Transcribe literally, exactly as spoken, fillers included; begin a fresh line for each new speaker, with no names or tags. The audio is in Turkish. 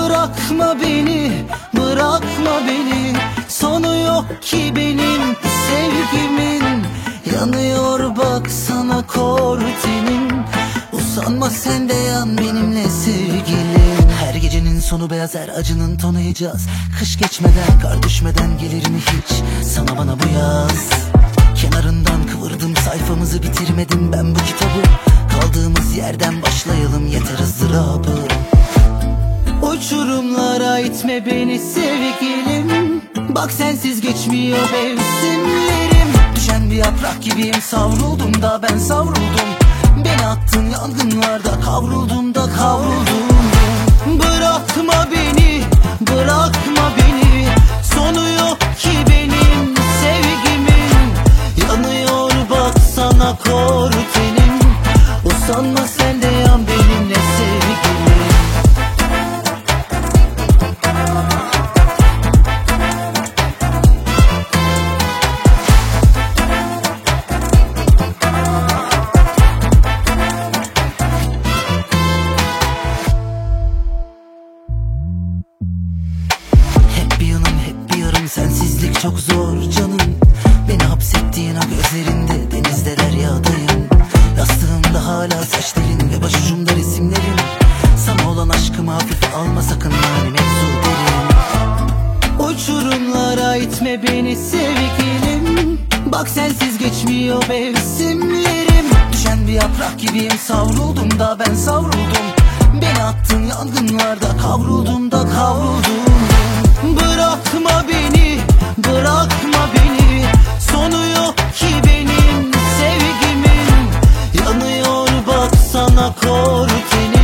Bırakma beni, bırakma beni. Sonu yok ki benim sevgimin. Yanıyor bak sana kor tenim. Usanma sen de yan benimle sevgilim. Her gecenin sonu beyaz, her acının tonu Hicaz. Kış geçmeden, kar düşmeden gelir mi hiç sana bana bu yaz? Kenarından kıvırdım, sayfamızı bitirmedim ben bu kitabı. Kaldığımız yerden başlayalım, yeter ızdırabı. Uçurumlara itme beni sevgilim. Bak sensiz geçmiyor mevsimlerim. Düşen bir yaprak gibiyim, savruldum da ben savruldum. Beni attın yangınlarda, kavruldum da kavruldum. Bırakma beni, bırakma beni. Sonu yok ki benim sevgimin. Yanıyor bak sana kor tenim. Usanma sen de yan benimle sevgilim. Sensizlik çok zor canım. Beni hapsettiğin o gözlerinde denizde deryadayım. Yastığımda hala saçların ve başucumda resimlerin. Sana olan aşkımı hafife alma sakın, yani mevzu derim. Uçurumlara itme beni sevgilim. Bak sensiz geçmiyor mevsimlerim. Düşen bir yaprak gibiyim, savruldum da ben savruldum. Beni attın yangınlarda, kavruldum da kavruldum. Bırakma beni, bırakma beni. Sonu yok ki benim sevgimin. Yanıyor bak sana kor tenim.